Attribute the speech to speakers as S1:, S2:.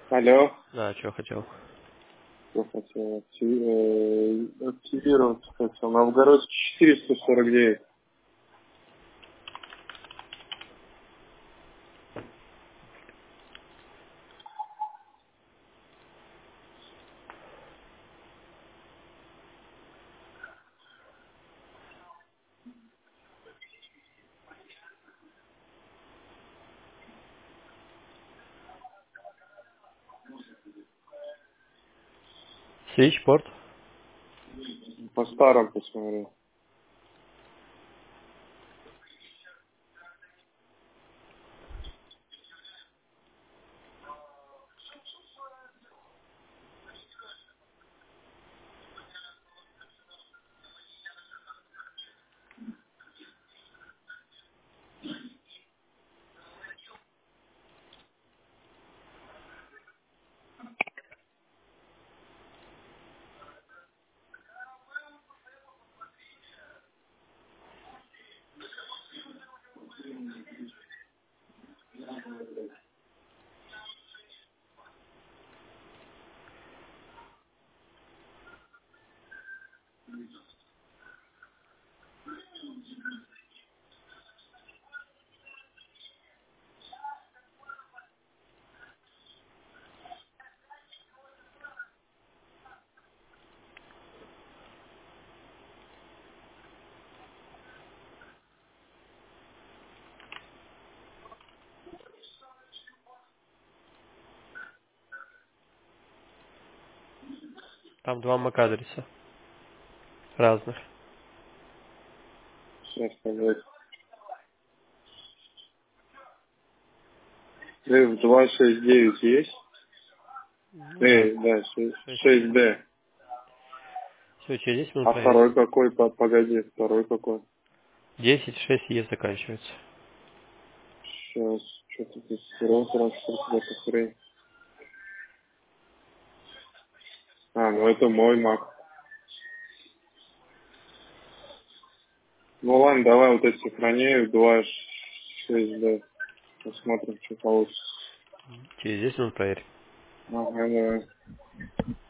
S1: Алло.
S2: Да, что хотел?
S1: Что хотел? Активировать хотел. Новгородский 449.
S2: Свитчпорт.
S1: По старым посмотрю.
S2: Там два MAC-адреса разных.
S1: Сейчас сказать. 269 есть?
S2: Ну да,
S1: Да,
S2: 6.
S1: 6D.
S2: Все, через 10 минут
S1: А
S2: проверь.
S1: второй какой? Погоди, второй какой?
S2: 10-6Е заканчивается.
S1: Сейчас, что-то здесь сырой транспорт, это хрень. Ну это мой Мак. Ну ладно, давай вот эти сохраняю, 2.6D. Посмотрим, что получится.
S2: Через 10 минут проверь.
S1: Ага, давай.